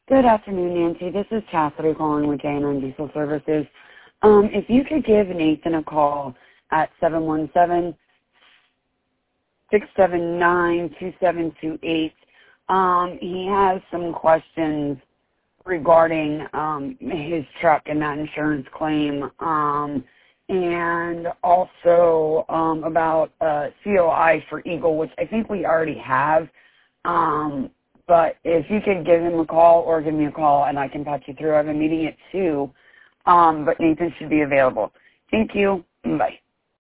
Good afternoon, Nancy. This is Cassidy calling with J&N Diesel Services. If you could give Nathan a call at 717-679-2728. He has some questions regarding his truck and that insurance claim, and also about COI for Eagle, which I think we already have. But if you could give him a call or give me a call and I can patch you through. I have a meeting at 2, but Nathan should be available. Thank you. Bye.